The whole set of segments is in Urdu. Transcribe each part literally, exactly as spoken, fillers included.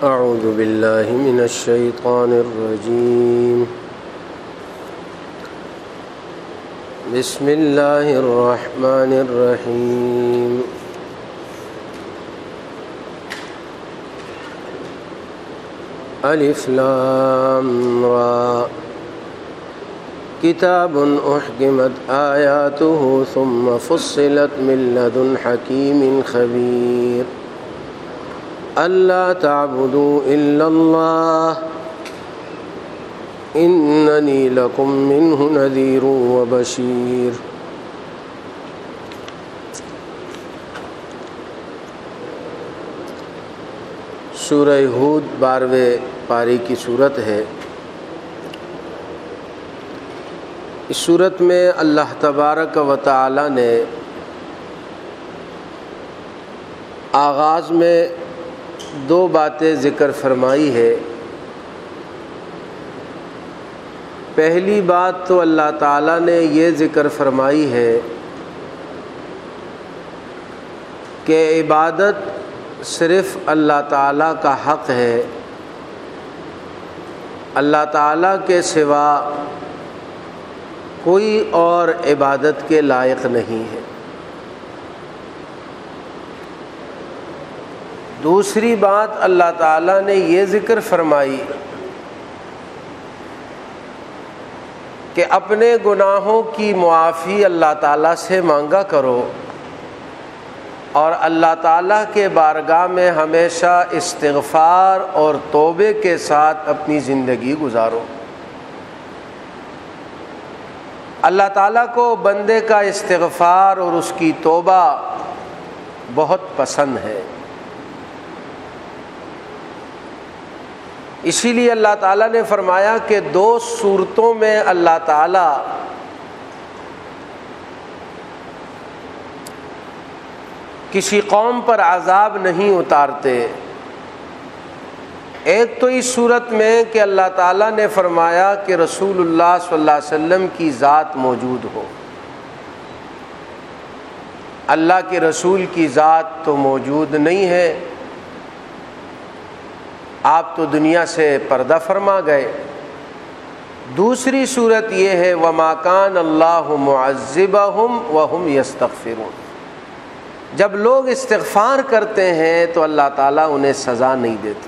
اعوذ باللہ من الشیطان الرجیم بسم اللہ الرحمن الرحیم الف لام را کتاب احکمت آیاتہ ثم فصلت من لدن حکیم خبیر اللہ تعبدوا الا اللہ اننی لکم منہ نذیر و بشیر۔ سورہ ہود بارہویں پاری کی صورت ہے۔ اس صورت میں اللہ تبارک و تعالی نے آغاز میں دو باتیں ذکر فرمائی ہے۔ پہلی بات تو اللہ تعالیٰ نے یہ ذکر فرمائی ہے کہ عبادت صرف اللہ تعالیٰ کا حق ہے، اللہ تعالیٰ کے سوا کوئی اور عبادت کے لائق نہیں ہے۔ دوسری بات اللہ تعالیٰ نے یہ ذکر فرمائی کہ اپنے گناہوں کی معافی اللہ تعالیٰ سے مانگا کرو اور اللہ تعالیٰ کے بارگاہ میں ہمیشہ استغفار اور توبے کے ساتھ اپنی زندگی گزارو۔ اللہ تعالیٰ کو بندے کا استغفار اور اس کی توبہ بہت پسند ہے، اسی لیے اللہ تعالیٰ نے فرمایا کہ دو صورتوں میں اللہ تعالیٰ کسی قوم پر عذاب نہیں اتارتے۔ ایک تو اس صورت میں کہ اللہ تعالیٰ نے فرمایا کہ رسول اللہ صلی اللہ علیہ وسلم کی ذات موجود ہو۔ اللہ کے رسول کی ذات تو موجود نہیں ہے، آپ تو دنیا سے پردہ فرما گئے۔ دوسری صورت یہ ہے وَمَا كَانَ اللَّهُ مُعَذِّبَهُمْ وَهُمْ يَسْتَغْفِرُونَ، جب لوگ استغفار کرتے ہیں تو اللہ تعالیٰ انہیں سزا نہیں دیتا۔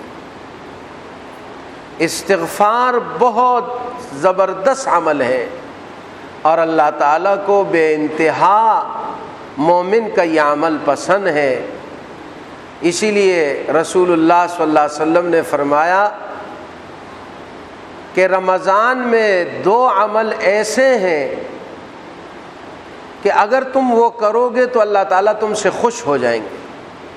استغفار بہت زبردست عمل ہے اور اللہ تعالیٰ کو بے انتہا مومن کا یہ عمل پسند ہے۔ اسی لیے رسول اللہ صلی اللہ علیہ وسلم نے فرمایا کہ رمضان میں دو عمل ایسے ہیں کہ اگر تم وہ کرو گے تو اللہ تعالیٰ تم سے خوش ہو جائیں گے۔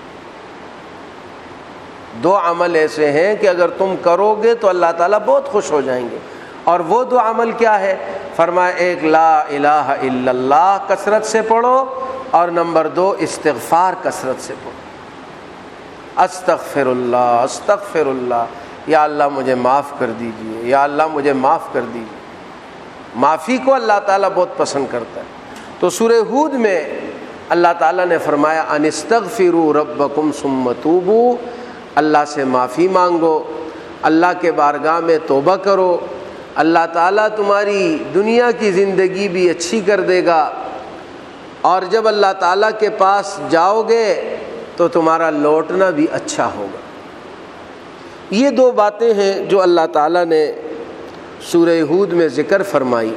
دو عمل ایسے ہیں کہ اگر تم کرو گے تو اللہ تعالیٰ بہت خوش ہو جائیں گے، اور وہ دو عمل کیا ہے؟ فرمایا ایک لا الہ الا اللہ کثرت سے پڑھو، اور نمبر دو استغفار کثرت سے پڑھو۔ استغفر اللہ استغفر اللہ، یا اللہ مجھے معاف کر دیجئے، یا اللہ مجھے معاف کر دیجئے۔ معافی کو اللہ تعالیٰ بہت پسند کرتا ہے۔ تو سورہ ہود میں اللہ تعالیٰ نے فرمایا ان استغفروا ربکم ثم توبوا، اللہ سے معافی مانگو، اللہ کے بارگاہ میں توبہ کرو، اللہ تعالیٰ تمہاری دنیا کی زندگی بھی اچھی کر دے گا، اور جب اللہ تعالیٰ کے پاس جاؤ گے تو تمہارا لوٹنا بھی اچھا ہوگا۔ یہ دو باتیں ہیں جو اللہ تعالیٰ نے سورہ ہود میں ذکر فرمائی۔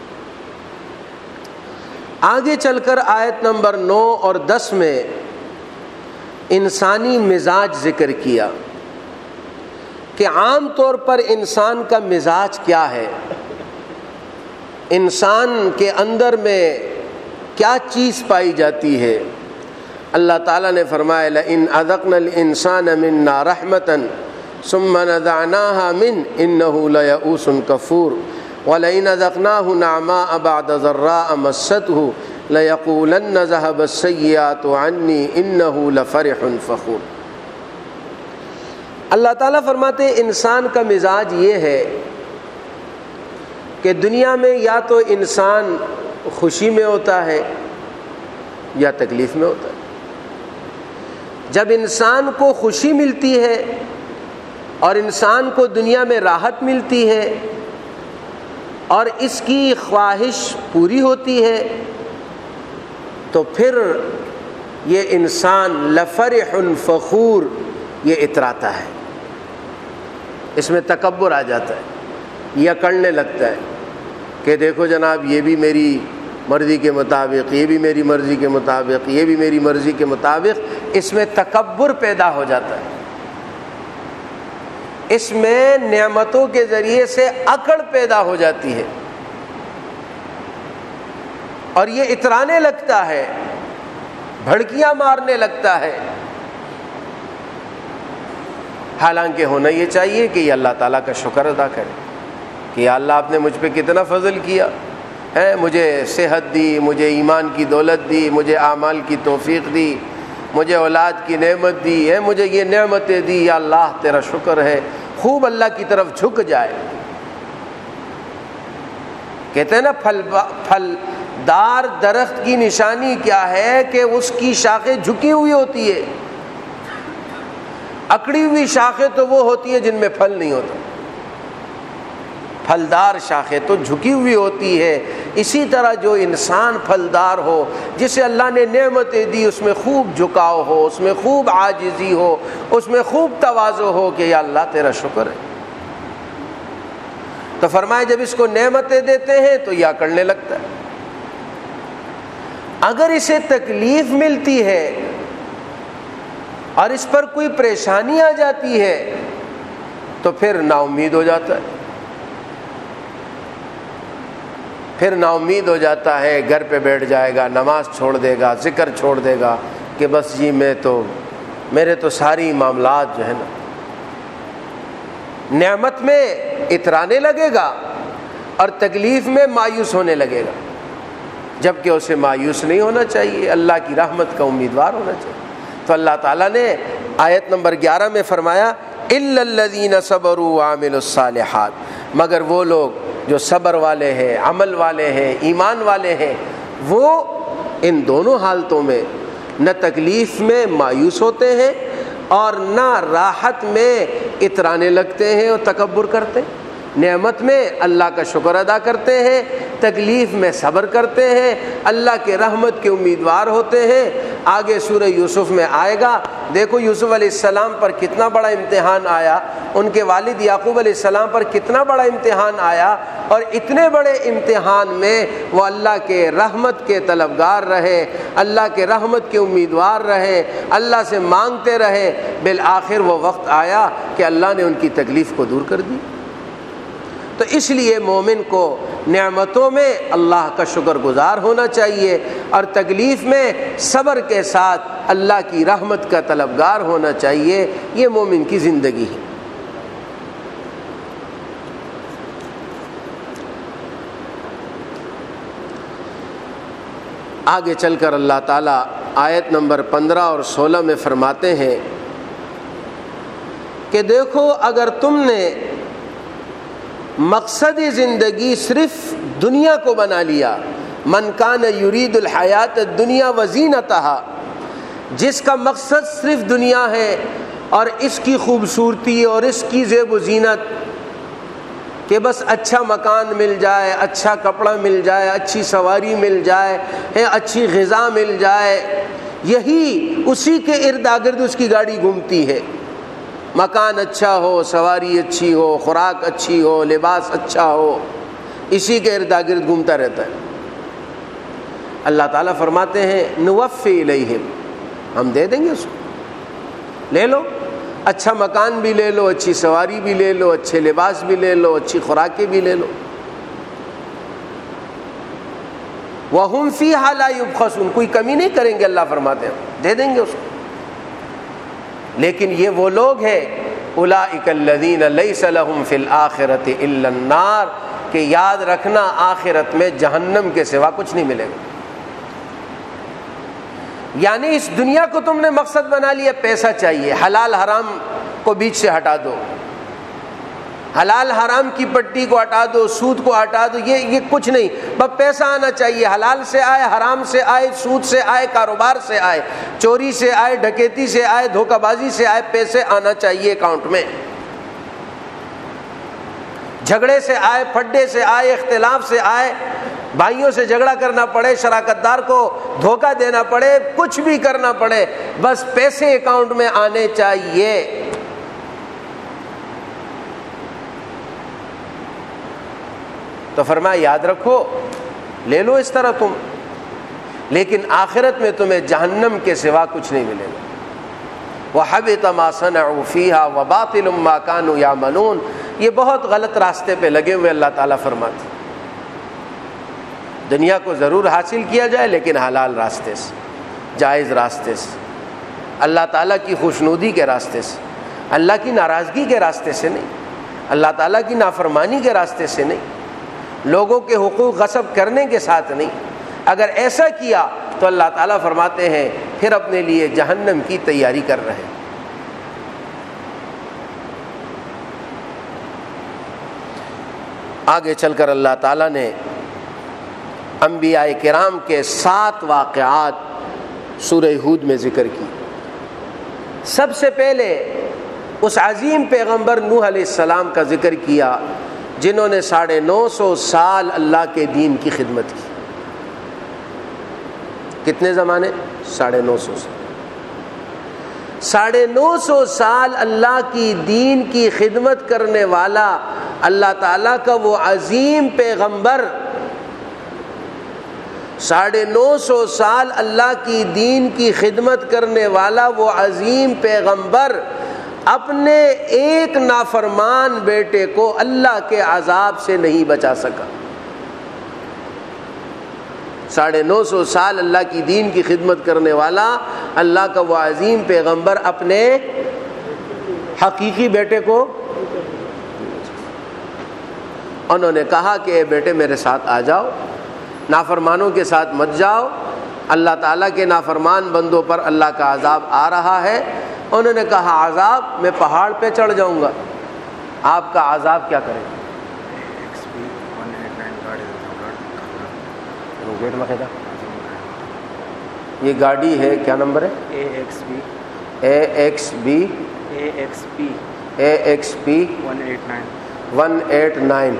آگے چل کر آیت نمبر نو اور دس میں انسانی مزاج ذکر کیا کہ عام طور پر انسان کا مزاج کیا ہے، انسان کے اندر میں کیا چیز پائی جاتی ہے۔ اللہ تعالیٰ نے فرمایا لئن اذقنا الانسان منا رحمتا ثم نزعناها منه انه لیئوس کفور ولئن اذقناه نعماء بعد ضراء مسته لیقولن ذهب السیئات عنی انه لفرح فخور۔ اللہ تعالیٰ فرماتے ہیں انسان کا مزاج یہ ہے کہ دنیا میں یا تو انسان خوشی میں ہوتا ہے یا تکلیف میں ہوتا ہے۔ جب انسان کو خوشی ملتی ہے اور انسان کو دنیا میں راحت ملتی ہے اور اس کی خواہش پوری ہوتی ہے، تو پھر یہ انسان لفرح فخور یہ اتراتا ہے، اس میں تکبر آ جاتا ہے، یہ اکڑنے لگتا ہے کہ دیکھو جناب یہ بھی میری مرضی کے مطابق، یہ بھی میری مرضی کے مطابق، یہ بھی میری مرضی کے مطابق، اس میں تکبر پیدا ہو جاتا ہے، اس میں نعمتوں کے ذریعے سے اکڑ پیدا ہو جاتی ہے اور یہ اترانے لگتا ہے، بھڑکیاں مارنے لگتا ہے۔ حالانکہ ہونا یہ چاہیے کہ یہ اللہ تعالیٰ کا شکر ادا کرے کہ یا اللہ آپ نے مجھ پہ کتنا فضل کیا ہے، مجھے صحت دی، مجھے ایمان کی دولت دی، مجھے اعمال کی توفیق دی، مجھے اولاد کی نعمت دی ہے، مجھے یہ نعمتیں دی، یا اللہ تیرا شکر ہے، خوب اللہ کی طرف جھک جائے۔ کہتے ہیں نا پھل پھلدار درخت کی نشانی کیا ہے کہ اس کی شاخیں جھکی ہوئی ہوتی ہے، اکڑی ہوئی شاخیں تو وہ ہوتی ہے جن میں پھل نہیں ہوتا، پھلدار شاخیں تو جھکی ہوئی ہوتی ہے۔ اسی طرح جو انسان پھلدار ہو، جسے اللہ نے نعمتیں دی، اس میں خوب جھکاؤ ہو، اس میں خوب عاجزی ہو، اس میں خوب تواضع ہو کہ یا اللہ تیرا شکر ہے، تو فرمائے جب اس کو نعمتیں دیتے ہیں تو یہ اکڑنے لگتا ہے۔ اگر اسے تکلیف ملتی ہے اور اس پر کوئی پریشانی آ جاتی ہے تو پھر نا امید ہو جاتا ہے، پھر نا امید ہو جاتا ہے، گھر پہ بیٹھ جائے گا، نماز چھوڑ دے گا، ذکر چھوڑ دے گا کہ بس جی میں تو میرے تو ساری معاملات جو ہے نا، نعمت میں اترانے لگے گا اور تکلیف میں مایوس ہونے لگے گا، جبکہ اسے مایوس نہیں ہونا چاہیے، اللہ کی رحمت کا امیدوار ہونا چاہیے۔ تو اللہ تعالیٰ نے آیت نمبر گیارہ میں فرمایا اِلَّا الَّذِينَ صَبَرُوا وَعَمِلُوا الصَّالِحَاتِ، مگر وہ لوگ جو صبر والے ہیں، عمل والے ہیں، ایمان والے ہیں، وہ ان دونوں حالتوں میں نہ تکلیف میں مایوس ہوتے ہیں اور نہ راحت میں اترانے لگتے ہیں اور تکبر کرتے ہیں، نعمت میں اللہ کا شکر ادا کرتے ہیں، تکلیف میں صبر کرتے ہیں، اللہ کے رحمت کے امیدوار ہوتے ہیں۔ آگے سورہ یوسف میں آئے گا، دیکھو یوسف علیہ السلام پر کتنا بڑا امتحان آیا، ان کے والد یعقوب علیہ السلام پر کتنا بڑا امتحان آیا، اور اتنے بڑے امتحان میں وہ اللہ کے رحمت کے طلبگار رہے، اللہ کے رحمت کے امیدوار رہے، اللہ سے مانگتے رہے، بالآخر وہ وقت آیا کہ اللہ نے ان کی تکلیف کو دور کر دی۔ تو اس لیے مومن کو نعمتوں میں اللہ کا شکر گزار ہونا چاہیے اور تکلیف میں صبر کے ساتھ اللہ کی رحمت کا طلبگار ہونا چاہیے، یہ مومن کی زندگی ہے۔ آگے چل کر اللہ تعالیٰ آیت نمبر پندرہ اور سولہ میں فرماتے ہیں کہ دیکھو اگر تم نے مقصد زندگی صرف دنیا کو بنا لیا، من کان یرید الحیات الدنیا وزینتہا، جس کا مقصد صرف دنیا ہے اور اس کی خوبصورتی اور اس کی زیب و زینت، کہ بس اچھا مکان مل جائے، اچھا کپڑا مل جائے، اچھی سواری مل جائے، اچھی غذا مل جائے، یہی اسی کے ارد گرد اس کی گاڑی گھومتی ہے، مکان اچھا ہو، سواری اچھی ہو، خوراک اچھی ہو، لباس اچھا ہو، اسی کے ارد گرد گھومتا رہتا ہے۔ اللہ تعالیٰ فرماتے ہیں نوفی الیہم، ہم دے دیں گے اس کو، لے لو، اچھا مکان بھی لے لو، اچھی سواری بھی لے لو، اچھے لباس بھی لے لو، اچھی خوراکیں بھی لے لو، وَهُمْ فِيهَا لَا يُبْخَسُونَ، کوئی کمی نہیں کریں گے، اللہ فرماتے ہیں دے دیں گے اس کو۔ لیکن یہ وہ لوگ ہیں اولئک الذین لیس لہم فی الآخرۃ الا النار، کہ یاد رکھنا آخرت میں جہنم کے سوا کچھ نہیں ملے گا۔ یعنی اس دنیا کو تم نے مقصد بنا لیا، پیسہ چاہیے، حلال حرام کو بیچ سے ہٹا دو، حلال حرام کی پٹی کو ہٹا دو، سود کو ہٹا دو، یہ یہ کچھ نہیں، بس پیسہ آنا چاہیے، حلال سے آئے، حرام سے آئے، سود سے آئے، کاروبار سے آئے، چوری سے آئے، ڈکیتی سے آئے، دھوکہ بازی سے آئے، پیسے آنا چاہیے اکاؤنٹ میں۔ جھگڑے سے آئے، پھڈے سے آئے، اختلاف سے آئے، بھائیوں سے جھگڑا کرنا پڑے، شراکت دار کو دھوکہ دینا پڑے، کچھ بھی کرنا پڑے، بس پیسے اکاؤنٹ میں آنے چاہیے۔ تو فرمایا یاد رکھو، لے لو اس طرح تم، لیکن آخرت میں تمہیں جہنم کے سوا کچھ نہیں ملے گا۔ وَحَبِطَ مَا صَنَعُوا فِيهَا وَبَاطِلٌ مَا كَانُوا يَعْمَلُونَ۔ یہ بہت غلط راستے پہ لگے ہوئے اللہ تعالیٰ فرماتے، دنیا کو ضرور حاصل کیا جائے لیکن حلال راستے سے، جائز راستے سے، اللہ تعالیٰ کی خوشنودی کے راستے سے، اللہ کی ناراضگی کے راستے سے نہیں، اللہ تعالیٰ کی نافرمانی کے راستے سے نہیں، لوگوں کے حقوق غصب کرنے کے ساتھ نہیں۔ اگر ایسا کیا تو اللہ تعالیٰ فرماتے ہیں پھر اپنے لیے جہنم کی تیاری کر رہے ہیں۔ آگے چل کر اللہ تعالیٰ نے انبیاء کرام کے سات واقعات سورہ ہود میں ذکر کی۔ سب سے پہلے اس عظیم پیغمبر نوح علیہ السلام کا ذکر کیا جنہوں نے ساڑھے نو سو سال اللہ کے دین کی خدمت کی۔ کتنے زمانے؟ ساڑھے نو سو سال۔ ساڑھے نو سو سال اللہ کی دین کی خدمت کرنے والا اللہ تعالیٰ کا وہ عظیم پیغمبر، ساڑھے نو سو سال اللہ کی دین کی خدمت کرنے والا وہ عظیم پیغمبر اپنے ایک نافرمان بیٹے کو اللہ کے عذاب سے نہیں بچا سکا۔ ساڑھے نو سو سال اللہ کی دین کی خدمت کرنے والا اللہ کا وہ عظیم پیغمبر اپنے حقیقی بیٹے کو، انہوں نے کہا کہ اے بیٹے میرے ساتھ آ جاؤ، نافرمانوں کے ساتھ مت جاؤ، اللہ تعالیٰ کے نافرمان بندوں پر اللہ کا عذاب آ رہا ہے۔ انہوں نے کہا عذاب؟ میں پہاڑ پہ چڑھ جاؤں گا، آپ کا عذاب کیا کرے گا؟ یہ گاڑی ہے، کیا نمبر ہے؟ A X B A X B A X P A X P one eight nine one eight nine.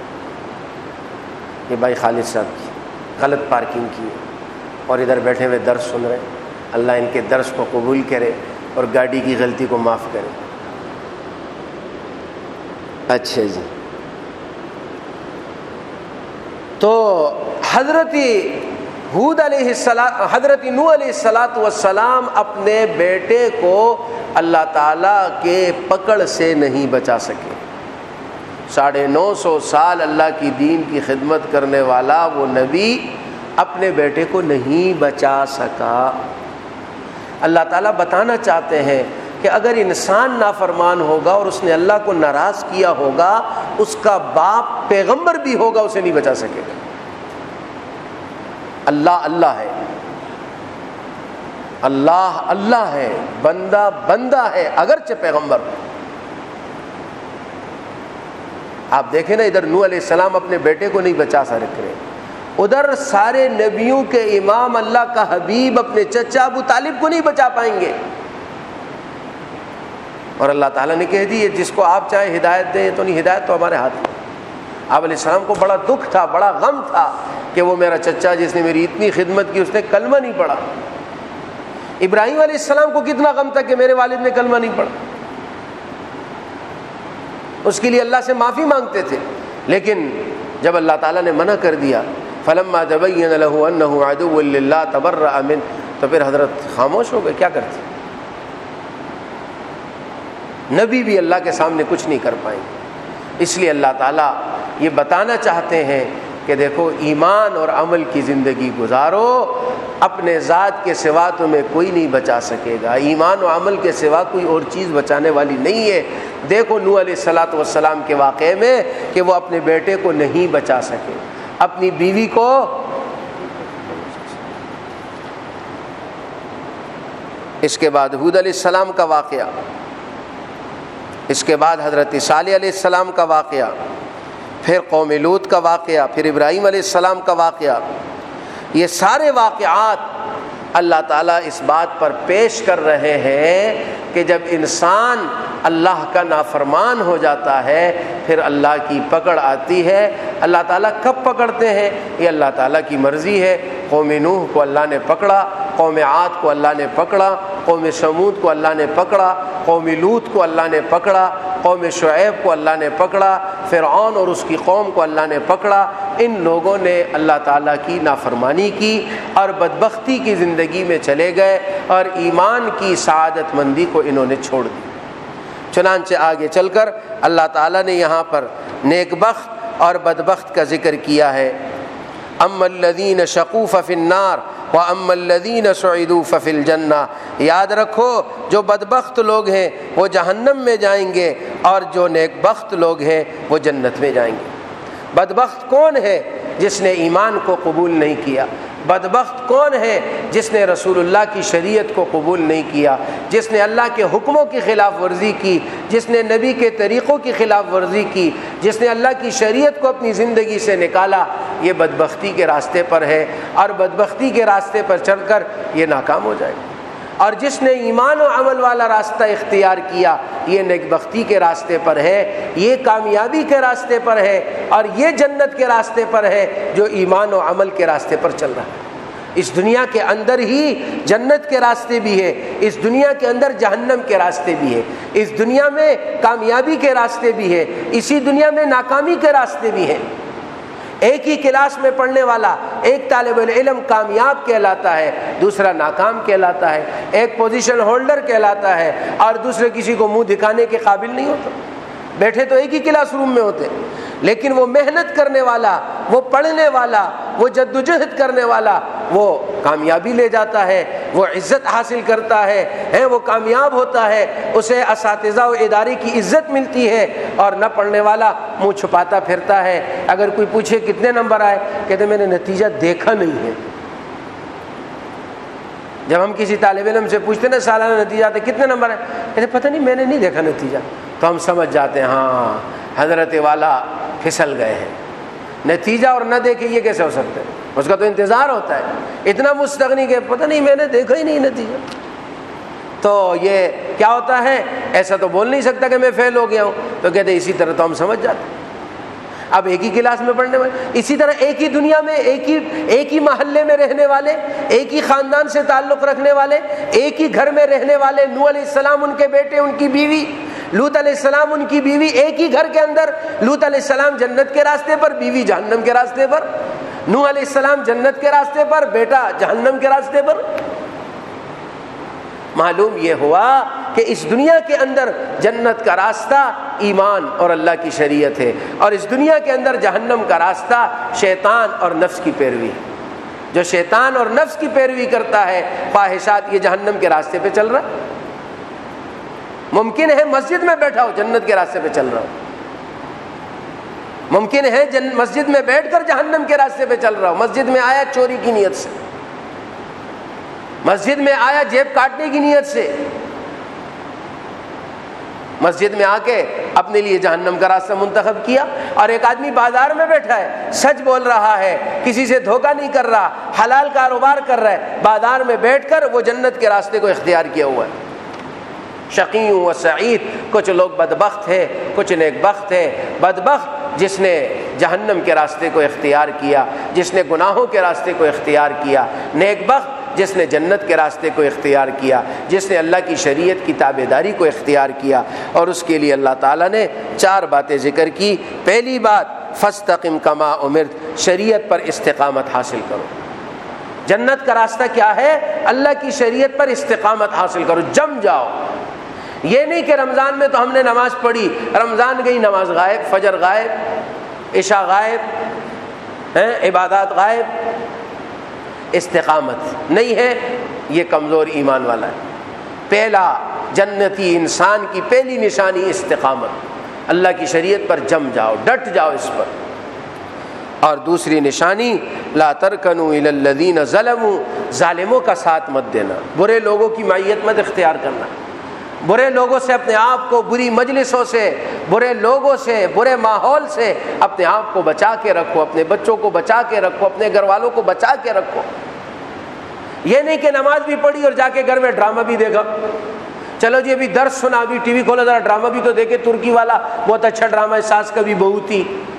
یہ بھائی خالد صاحب کی غلط پارکنگ کی ہے اور ادھر بیٹھے ہوئے درس سن رہے ہیں۔ اللہ ان کے درس کو قبول کرے اور گاڑی کی غلطی کو معاف کرے۔ اچھا جی، تو حضرت ہود علیہ السلام حضرت نوح علیہ الصلاۃ والسلام اپنے بیٹے کو اللہ تعالیٰ کے پکڑ سے نہیں بچا سکے۔ ساڑھے نو سو سال اللہ کی دین کی خدمت کرنے والا وہ نبی اپنے بیٹے کو نہیں بچا سکا۔ اللہ تعالیٰ بتانا چاہتے ہیں کہ اگر انسان نافرمان ہوگا اور اس نے اللہ کو ناراض کیا ہوگا، اس کا باپ پیغمبر بھی ہوگا اسے نہیں بچا سکے گا۔ اللہ اللہ ہے، اللہ اللہ ہے، بندہ بندہ ہے اگرچہ پیغمبر ہو۔ آپ دیکھیں نا، ادھر نوح علیہ السلام اپنے بیٹے کو نہیں بچا سکے، ادھر سارے نبیوں کے امام اللہ کا حبیب اپنے چچا ابو طالب کو نہیں بچا پائیں گے۔ اور اللہ تعالیٰ نے کہہ دی جس کو آپ چاہیں ہدایت دیں تو نہیں، ہدایت تو ہمارے ہاتھ میں۔ آپ علیہ السلام کو بڑا دکھ تھا، بڑا غم تھا کہ وہ میرا چچا جس نے میری اتنی خدمت کی اس نے کلمہ نہیں پڑھا۔ ابراہیم علیہ السلام کو کتنا غم تھا کہ میرے والد نے کلمہ نہیں پڑھا، اس کے لیے اللہ سے معافی مانگتے تھے، لیکن جب اللہ تعالیٰ نے منع کر دیا فلما تبین له انه عدو للہ تبرأ منہ، تو پھر حضرت خاموش ہو گئے۔ کیا کرتے؟ نبی بھی اللہ کے سامنے کچھ نہیں کر پائیں گے۔ اس لیے اللہ تعالیٰ یہ بتانا چاہتے ہیں کہ دیکھو، ایمان اور عمل کی زندگی گزارو، اپنے ذات کے سوا تمہیں کوئی نہیں بچا سکے گا، ایمان و عمل کے سوا کوئی اور چیز بچانے والی نہیں ہے۔ دیکھو نوح علیہ الصلاۃ والسلام کے واقعے میں کہ وہ اپنے بیٹے کو نہیں بچا سکے، اپنی بیوی کو، اس کے بعد ہود علیہ السلام کا واقعہ، اس کے بعد حضرت صالح علیہ السلام کا واقعہ، پھر قوم لوط کا واقعہ، پھر ابراہیم علیہ السلام کا واقعہ۔ یہ سارے واقعات اللہ تعالیٰ اس بات پر پیش کر رہے ہیں کہ جب انسان اللہ کا نافرمان ہو جاتا ہے پھر اللہ کی پکڑ آتی ہے۔ اللہ تعالیٰ کب پکڑتے ہیں؟ یہ اللہ تعالیٰ کی مرضی ہے۔ قوم نوح کو اللہ نے پکڑا، قوم عاد کو اللہ نے پکڑا، قوم سمود کو اللہ نے پکڑا، قوم لوط کو اللہ نے پکڑا، قوم شعیب کو اللہ نے پکڑا، فرعون اور اس کی قوم کو اللہ نے پکڑا۔ ان لوگوں نے اللہ تعالیٰ کی نافرمانی کی اور بدبختی کی زندگی میں چلے گئے اور ایمان کی سعادت مندی کو انہوں نے چھوڑ دی۔ چنانچہ آگے چل کر اللہ تعالیٰ نے یہاں پر نیک بخت اور بدبخت کا ذکر کیا ہے۔ اما الذین شقوا ففی النار واما الذین سعدوا ففی الجنہ۔ یاد رکھو جو بدبخت لوگ ہیں وہ جہنم میں جائیں گے اور جو نیک بخت لوگ ہیں وہ جنت میں جائیں گے۔ بدبخت کون ہے؟ جس نے ایمان کو قبول نہیں کیا۔ بدبخت کون ہے؟ جس نے رسول اللہ کی شریعت کو قبول نہیں کیا، جس نے اللہ کے حکموں کی خلاف ورزی کی، جس نے نبی کے طریقوں کی خلاف ورزی کی، جس نے اللہ کی شریعت کو اپنی زندگی سے نکالا، یہ بدبختی کے راستے پر ہے اور بدبختی کے راستے پر چل کر یہ ناکام ہو جائے گا۔ اور جس نے ایمان و عمل والا راستہ اختیار کیا یہ نیک بختی کے راستے پر ہے، یہ کامیابی کے راستے پر ہے اور یہ جنت کے راستے پر ہے جو ایمان و عمل کے راستے پر چل رہا ہے۔ اس دنیا کے اندر ہی جنت کے راستے بھی ہے، اس دنیا کے اندر جہنم کے راستے بھی ہے، اس دنیا میں کامیابی کے راستے بھی ہے، اسی دنیا میں ناکامی کے راستے بھی ہیں۔ ایک ہی کلاس میں پڑھنے والا ایک طالب العلم کامیاب کہلاتا ہے، دوسرا ناکام کہلاتا ہے، ایک پوزیشن ہولڈر کہلاتا ہے اور دوسرے کسی کو منہ دکھانے کے قابل نہیں ہوتا۔ بیٹھے تو ایک ہی کلاس روم میں ہوتے لیکن وہ محنت کرنے والا، وہ پڑھنے والا، وہ جدوجہد کرنے والا وہ کامیابی لے جاتا ہے، وہ عزت حاصل کرتا ہے، وہ کامیاب ہوتا ہے، اسے اساتذہ و ادارے کی عزت ملتی ہے، اور نہ پڑھنے والا منہ چھپاتا پھرتا ہے۔ اگر کوئی پوچھے کتنے نمبر آئے، کہتے میں نے نتیجہ دیکھا نہیں ہے۔ جب ہم کسی طالب علم سے پوچھتے نا سالانہ نتیجہ آتے کتنے نمبر ہیں، کہتے پتہ نہیں میں نے نہیں دیکھا نتیجہ، تو ہم سمجھ جاتے ہیں ہاں حضرت والا پھسل گئے ہیں۔ نتیجہ اور نہ دیکھے یہ کیسے ہو سکتا ہے؟ اس کا تو انتظار ہوتا ہے، اتنا مستغنی کہ پتہ نہیں میں نے دیکھا ہی نہیں نتیجہ۔ تو یہ کیا ہوتا ہے؟ ایسا تو بول نہیں سکتا کہ میں فیل ہو گیا ہوں، تو کہتے ہیں اسی طرح تو ہم سمجھ جاتے ہیں۔ اب ایک ہی کلاس میں پڑھنے والے، اسی طرح ایک ہی دنیا میں ایک ہی ایک ہی محلے میں رہنے والے، ایک ہی خاندان سے تعلق رکھنے والے، ایک ہی گھر میں رہنے والے، نوح علیہ السلام ان کے بیٹے ان کی بیوی، لوط علیہ السلام ان کی بیوی، ایک ہی گھر کے اندر لوط علیہ السلام جنت کے راستے پر، بیوی جہنم کے راستے پر، نوح علیہ السلام جنت کے راستے پر، بیٹا جہنم کے راستے پر۔ معلوم یہ ہوا کہ اس دنیا کے اندر جنت کا راستہ ایمان اور اللہ کی شریعت ہے، اور اس دنیا کے اندر جہنم کا راستہ شیطان اور نفس کی پیروی ہے۔ جو شیطان اور نفس کی پیروی کرتا ہے خواہشات، یہ جہنم کے راستے پہ چل رہا ہے۔ ممکن ہے مسجد میں بیٹھا ہو جنت کے راستے پہ چل رہا ہو، ممکن ہے جن مسجد میں بیٹھ کر جہنم کے راستے پہ چل رہا ہو۔ مسجد میں آیا چوری کی نیت سے، مسجد میں آیا جیب کاٹنے کی نیت سے، مسجد میں آ کے اپنے لیے جہنم کا راستہ منتخب کیا۔ اور ایک آدمی بازار میں بیٹھا ہے، سچ بول رہا ہے، کسی سے دھوکہ نہیں کر رہا، حلال کاروبار کر رہا ہے، بازار میں بیٹھ کر وہ جنت کے راستے کو اختیار کیا ہوا ہے۔ شقی و سعید، کچھ لوگ بدبخت ہیں، کچھ نیک بخت ہیں۔ بدبخت جس نے جہنم کے راستے کو اختیار کیا، جس نے گناہوں کے راستے کو اختیار کیا۔ نیک بخت جس نے جنت کے راستے کو اختیار کیا، جس نے اللہ کی شریعت کی تابعداری کو اختیار کیا۔ اور اس کے لیے اللہ تعالیٰ نے چار باتیں ذکر کی۔ پہلی بات فاستقم کما امرت، شریعت پر استقامت حاصل کرو۔ جنت کا راستہ کیا ہے؟ اللہ کی شریعت پر استقامت حاصل کرو، جم جاؤ۔ یہ نہیں کہ رمضان میں تو ہم نے نماز پڑھی، رمضان گئی نماز غائب، فجر غائب، عشاء غائب، عبادات غائب۔ استقامت نہیں ہے، یہ کمزور ایمان والا ہے۔ پہلا جنتی انسان کی پہلی نشانی استقامت، اللہ کی شریعت پر جم جاؤ، ڈٹ جاؤ اس پر۔ اور دوسری نشانی لا ترکنوا الی الذین ظلموا، ظالموں کا ساتھ مت دینا، برے لوگوں کی معیت مت اختیار کرنا، برے لوگوں سے اپنے آپ کو، بری مجلسوں سے، برے لوگوں سے، برے ماحول سے اپنے آپ کو بچا کے رکھو، اپنے بچوں کو بچا کے رکھو، اپنے گھر والوں کو بچا کے رکھو۔ یہ نہیں کہ نماز بھی پڑھی اور جا کے گھر میں ڈرامہ بھی دیکھا، چلو جی ابھی درس سنا, ابھی ٹی وی کھولا ذرا ڈرامہ بھی تو دیکھے, ترکی والا بہت اچھا ڈرامہ ہے, ساس کبھی بہو تھی.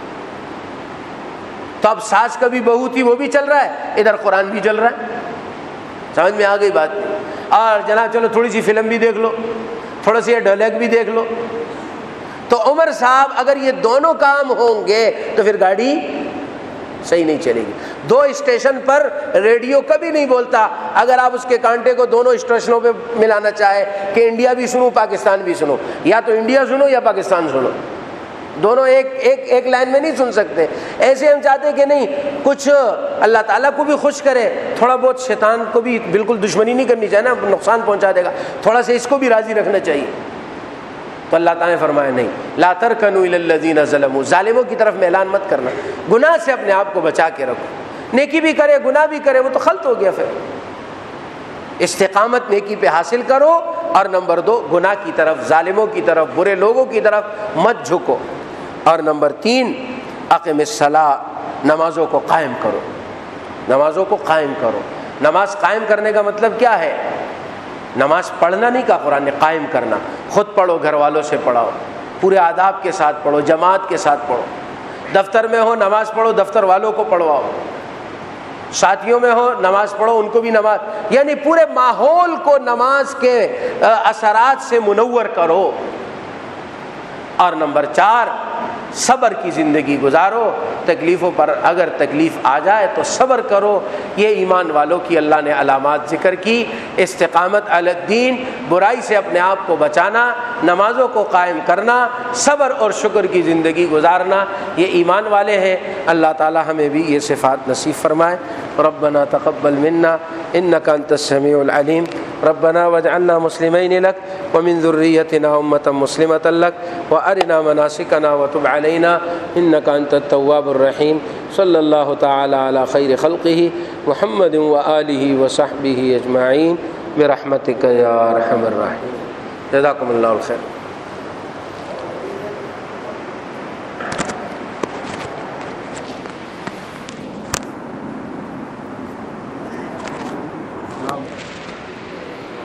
تو اب ساس کبھی بہو تھی وہ بھی چل رہا ہے, ادھر قرآن بھی چل رہا ہے. سمجھ میں آ گئی بات؟ اور جناب چلو تھوڑی سی فلم بھی دیکھ لو, تھوڑا سی ڈائلاگ بھی دیکھ لو. تو عمر صاحب اگر یہ دونوں کام ہوں گے تو پھر گاڑی صحیح نہیں چلے گی. دو اسٹیشن پر ریڈیو کبھی نہیں بولتا اگر آپ اس کے کانٹے کو دونوں اسٹیشنوں پہ ملانا چاہے کہ انڈیا بھی سنو پاکستان بھی سنو, یا تو انڈیا سنو یا پاکستان سنو, دونوں ایک ایک ایک لائن میں نہیں سن سکتے. ایسے ہم چاہتے کہ نہیں, کچھ اللہ تعالیٰ کو بھی خوش کرے, تھوڑا بہت شیطان کو بھی بالکل دشمنی نہیں کرنی چاہیے نا, نقصان پہنچا دے گا, تھوڑا سا اس کو بھی راضی رکھنا چاہیے. تو اللہ تعالیٰ نے فرمایا نہیں, لا ترکنوا الی الذین ظلموا, ظالموں کی طرف میلان مت کرنا, گناہ سے اپنے آپ کو بچا کے رکھو. نیکی بھی کرے گناہ بھی کرے وہ تو خلط ہو گیا. پھر استقامت نیکی پہ حاصل کرو, اور نمبر دو گناہ کی طرف, ظالموں کی طرف, برے لوگوں کی طرف مت جھکو. اور نمبر تین اقم الصلاۃ, نمازوں کو قائم کرو, نمازوں کو قائم کرو. نماز قائم کرنے کا مطلب کیا ہے؟ نماز پڑھنا نہیں کہا قرآن نے, قائم کرنا. خود پڑھو, گھر والوں سے پڑھاؤ, پورے آداب کے ساتھ پڑھو, جماعت کے ساتھ پڑھو. دفتر میں ہو نماز پڑھو, دفتر والوں کو پڑھواؤ. ساتھیوں میں ہو نماز پڑھو, ان کو بھی نماز, یعنی پورے ماحول کو نماز کے اثرات سے منور کرو. اور نمبر چار صبر کی زندگی گزارو. تکلیفوں پر اگر تکلیف آ جائے تو صبر کرو. یہ ایمان والوں کی اللہ نے علامات ذکر کی. استقامت علی الدین, برائی سے اپنے آپ کو بچانا, نمازوں کو قائم کرنا, صبر اور شکر کی زندگی گزارنا, یہ ایمان والے ہیں. اللہ تعالی ہمیں بھی یہ صفات نصیب فرمائے. ربنا تقبل منا انك انت السميع العليم. ربنا واجعلنا مسلمين لك ومن ذريتنا امة مسلمة لك وارنا مناسكنا وتب علينا انك انت التواب الرحيم. صلى الله تعالى على خير خلقه محمد وآله وصحبه اجمعين برحمتك يا ارحم الراحمين. جزاكم الله الخير.